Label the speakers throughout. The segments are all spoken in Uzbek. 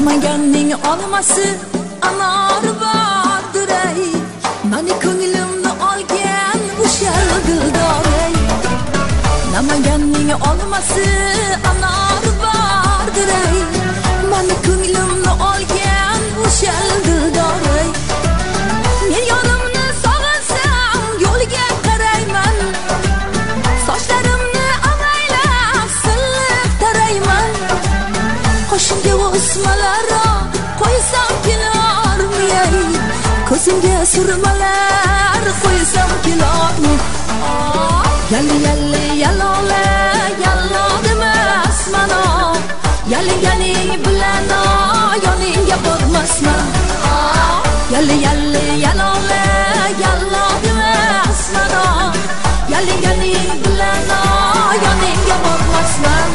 Speaker 1: Namanganning olmasi anor bordir ey, mani ko'nglimni olgan o'sha dildor ey. Namanganning olmasi anor bordir ey, mani ko'nglimni olgan o'sha dildor ey. Men yo'limni sog'insam yo'lga qarayman, sochlarimni avaylab silliq tarayman. Qoshimga o'smalar qo'ysam kelarmi ey, ko'zimga surmalar qo'ysam kelarmi? Yalli yalli yalola yallodemasman, yalliganing bilan yoningga bormasman. Yalli yalli yalola yallodemasman, yalliganing bilan yoningga bormasman.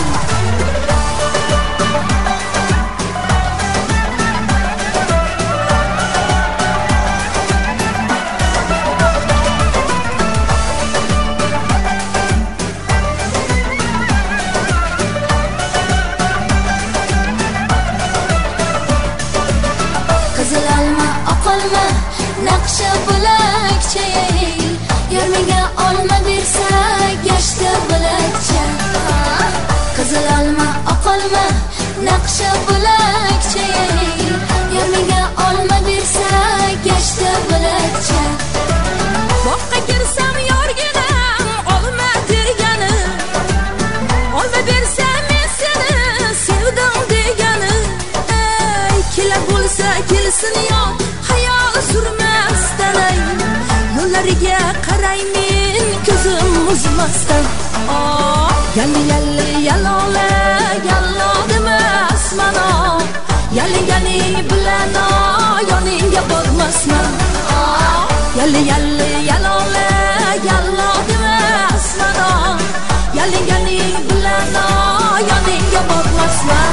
Speaker 1: Naqsha bo'lakcha ey, yarmiga olma bersa gashta bo'lakcha. Qizil olma, oq olma, naqsha bo'lakcha ey, yarmiga olma bersa gashta bo'lakcha. Boqqa kirsam yorginam olma degani, olma bersa men seni sevdim degani. Ey, kela bo'lsa kelsin yon surmasdan ey, yo'llariga qaraymen ko'zim uzmasdan. Yalli yalli yalola yallodemasman, yalliganing bilan yoningga bormasman. Yalli yalli yalola yallodemasman, yalliganing bilan yoningga bormasman.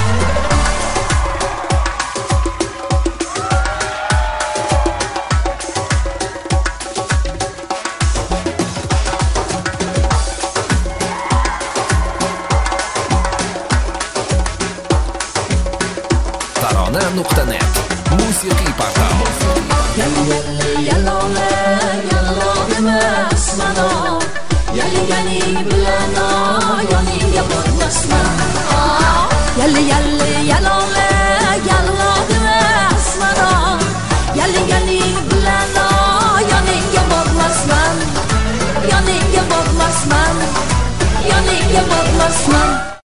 Speaker 2: Tarona.net musiqiy portal.
Speaker 1: Yalli yalli yalola yallodemasman, yalliganing bilan yoningga bormasman. Yalli yalli yalola yallodemasman, yalliganing bilan yoningga bormasman. Yoningga bormasman, yoningga bormasman.